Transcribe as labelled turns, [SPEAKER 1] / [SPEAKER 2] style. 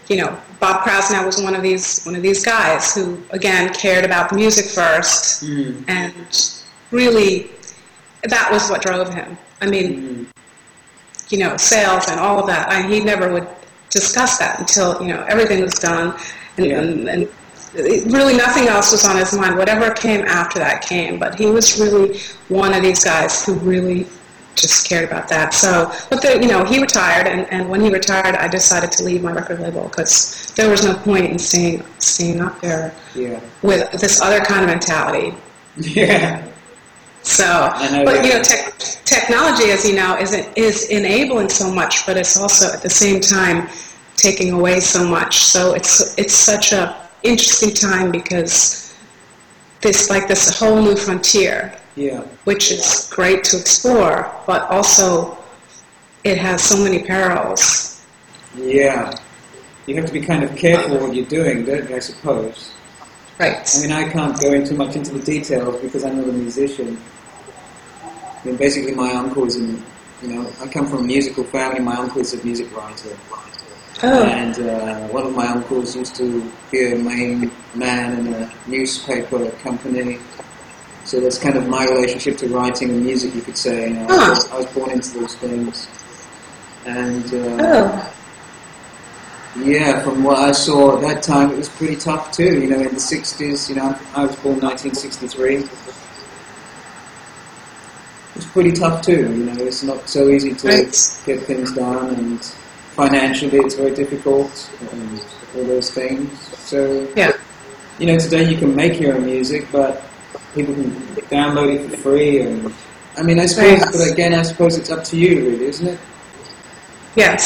[SPEAKER 1] Bob Krasnow was one of these guys who, again, cared about the music first, and really, that was what drove him. I mean, sales and all of that. He never would discuss that until everything was done, and really nothing else was on his mind. Whatever came after that came, but he was really one of these guys who really just cared about that. So, but he retired, and when he retired, I decided to leave my record label because there was no point in staying up there with this other kind of mentality.
[SPEAKER 2] Yeah.
[SPEAKER 1] So, technology, as you know, is enabling so much, but it's also at the same time taking away so much. So it's such a interesting time because this whole new frontier.
[SPEAKER 2] Yeah.
[SPEAKER 1] Which is great to explore, but also it has so many perils.
[SPEAKER 2] Yeah. You have to be kind of careful what you're doing, don't you, I suppose?
[SPEAKER 1] Right.
[SPEAKER 2] I mean, I can't go too much into the details because I'm not a musician. I mean, basically my uncle is I come from a musical family. My uncle is a music writer.
[SPEAKER 1] Oh.
[SPEAKER 2] And one of my uncles used to be a main man in a newspaper company. So that's kind of my relationship to writing and music, you could say. I was born into those things. And, from what I saw at that time, it was pretty tough too. In the 60s, I was born 1963. It was pretty tough too. It's not so easy to get things done, and financially it's very difficult, and all those things. So, today you can make your own music, but people can download it for free, and I suppose, but again, I suppose it's up to you, really, isn't it?
[SPEAKER 1] Yes.